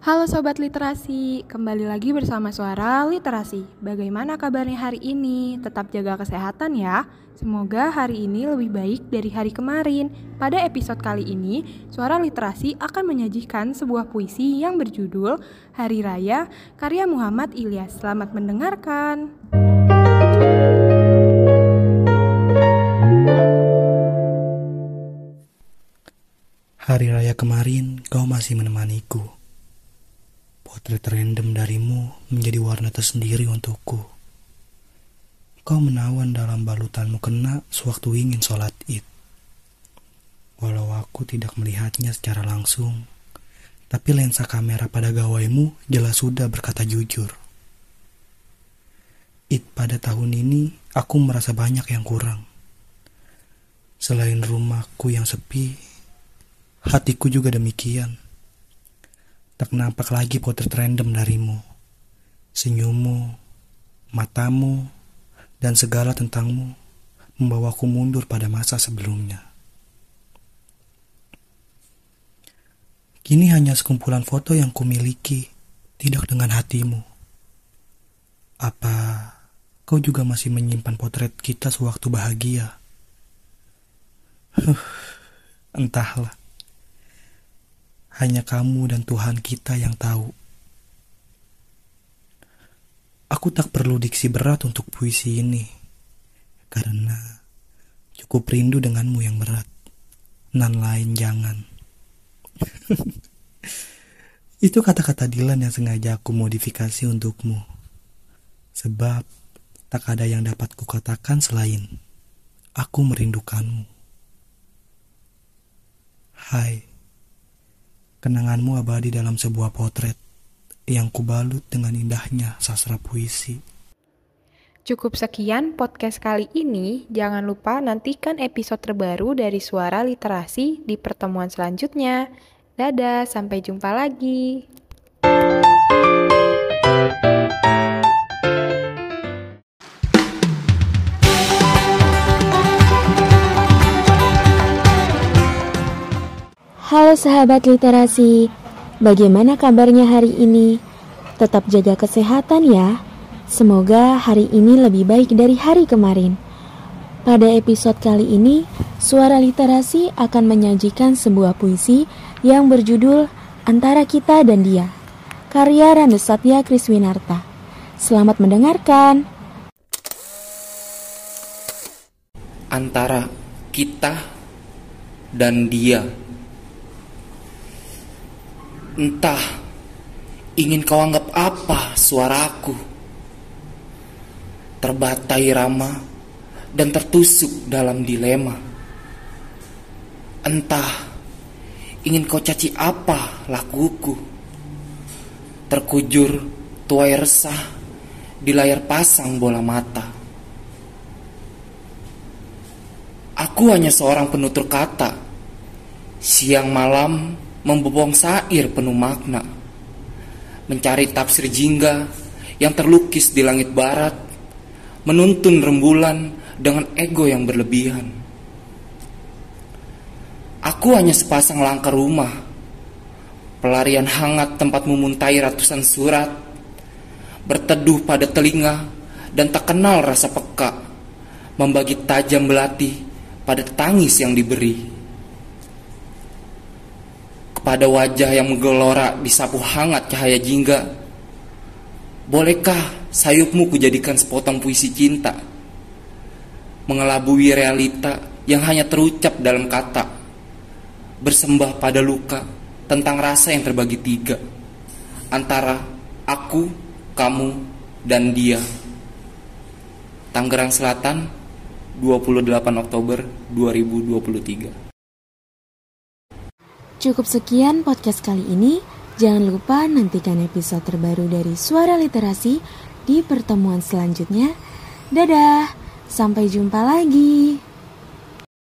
Halo Sobat Literasi, kembali lagi bersama Suara Literasi. Bagaimana kabarnya hari ini? Tetap jaga kesehatan ya. Semoga hari ini lebih baik dari hari kemarin. Pada episode kali ini, Suara Literasi akan menyajikan sebuah puisi yang berjudul Hari Raya, karya Muhammad Ilyas. Selamat mendengarkan. Hari raya kemarin, kau masih menemaniku. Potret random darimu menjadi warna tersendiri untukku. Kau menawan dalam balutanmu kena sewaktu ingin sholat Id. Walau aku tidak melihatnya secara langsung, tapi lensa kamera pada gawaimu jelas sudah berkata jujur. Id pada tahun ini aku merasa banyak yang kurang. Selain rumahku yang sepi, hatiku juga demikian. Tak nampak lagi potret random darimu. Senyummu, matamu, dan segala tentangmu membawaku mundur pada masa sebelumnya. Kini hanya sekumpulan foto yang kumiliki, tidak dengan hatimu. Apa kau juga masih menyimpan potret kita sewaktu bahagia? Entahlah. Hanya kamu dan Tuhan kita yang tahu. Aku tak perlu diksi berat untuk puisi ini, karena cukup rindu denganmu yang berat. Nan lain jangan. Itu kata-kata Dilan yang sengaja aku modifikasi untukmu. Sebab tak ada yang dapat kukatakan selain aku merindukanmu. Hai. Kenanganmu abadi dalam sebuah potret yang kubalut dengan indahnya sastra puisi. Cukup sekian podcast kali ini. Jangan lupa nantikan episode terbaru dari Suara Literasi di pertemuan selanjutnya. Dadah, sampai jumpa lagi. Halo sahabat literasi, bagaimana kabarnya hari ini? Tetap jaga kesehatan ya. Semoga hari ini lebih baik dari hari kemarin. Pada episode kali ini, Suara Literasi akan menyajikan sebuah puisi yang berjudul Antara Kita dan Dia, karya Randes Satya Kriswinarta. Selamat mendengarkan. Antara kita dan dia. Entah ingin kau anggap apa suaraku, terbatai rama dan tertusuk dalam dilema. Entah ingin kau caci apa lakuku, terkujur tuai resah di layar pasang bola mata. Aku hanya seorang penutur kata, siang malam membobong syair penuh makna, mencari tafsir jingga yang terlukis di langit barat, menuntun rembulan dengan ego yang berlebihan. Aku hanya sepasang langkah rumah, pelarian hangat tempat memuntai ratusan surat, berteduh pada telinga dan tak kenal rasa peka, membagi tajam belati pada tangis yang diberi. Pada wajah yang menggelora disapu hangat cahaya jingga, bolehkah sayupmu kujadikan sepotong puisi cinta, mengelabui realita yang hanya terucap dalam kata, bersembah pada luka tentang rasa yang terbagi tiga, antara aku, kamu, dan dia. Tangerang Selatan, 28 Oktober 2023. Cukup sekian podcast kali ini. Jangan lupa nantikan episode terbaru dari Suara Literasi di pertemuan selanjutnya. Dadah, sampai jumpa lagi.